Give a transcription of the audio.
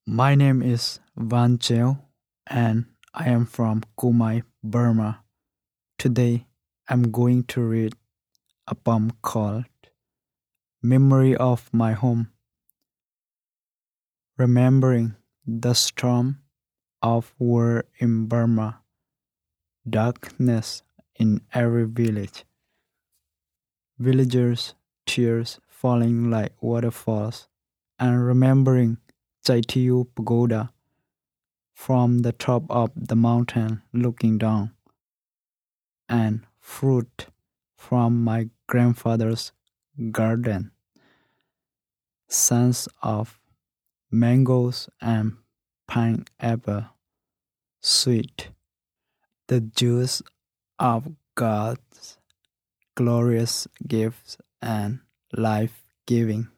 My name is Van Cheo and I am from Kumai, Burma. Today I'm going to read a poem called Memory of My Home. Remembering the storm of war in Burma, darkness in every village, villagers' tears falling like waterfalls, and remembering Chaitiyu Pagoda from the top of the mountain looking down, and fruit from my grandfather's garden, scents of mangoes and pineapple, sweet, the juice of God's glorious gifts and life giving.